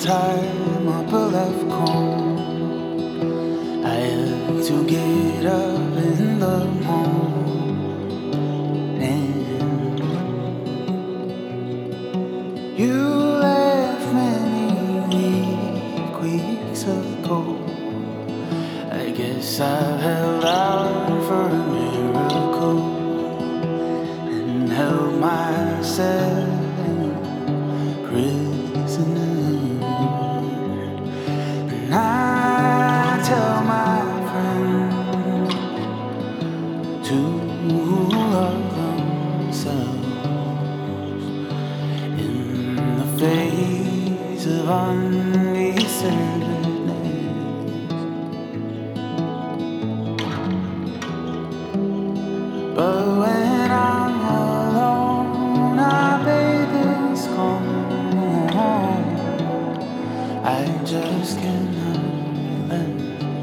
time up a left corner. I had to get up in the morning. You left many weeks ago. I guess I've held out for a miracle and held myself prisoner. And I tell my friend to love themselves in the face of undeservedness. But when I'm alone, I bathe in scorn. I just cannot relent.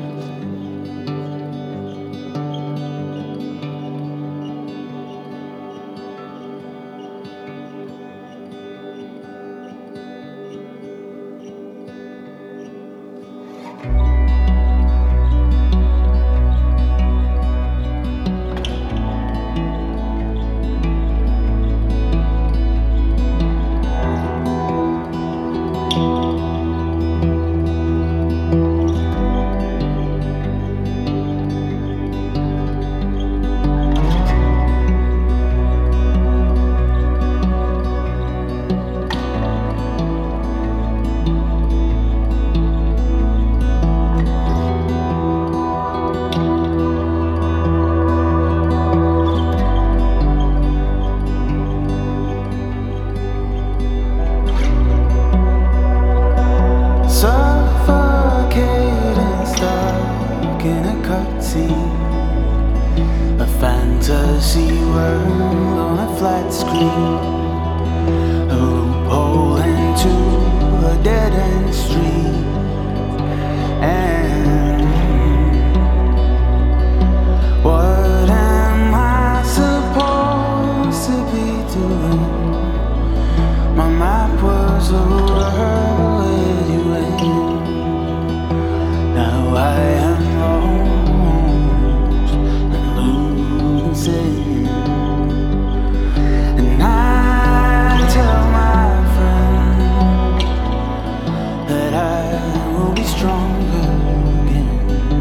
Suffocating, stuck in a cutscene, a fantasy world on a flat screen, a loophole into a dead-end street. And what am I supposed to be doing? My map was a world with you in. Now I am lost and losing. And I tell my friend that I will be stronger again,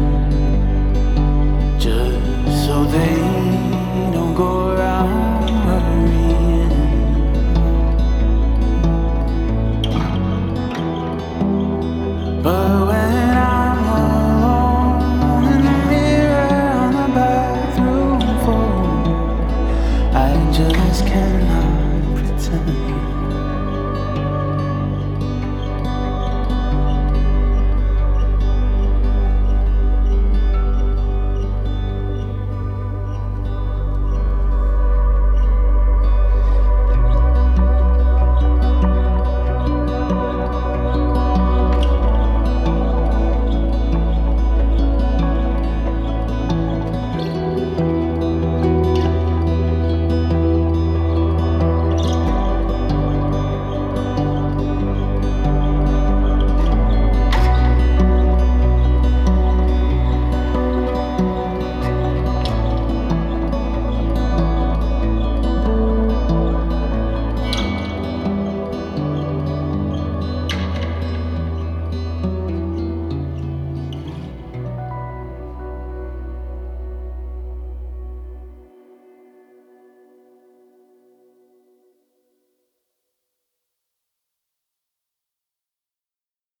just so they don't go around worrying. But when I'm alone in the mirror on the bathroom floor, I just cannot pretend.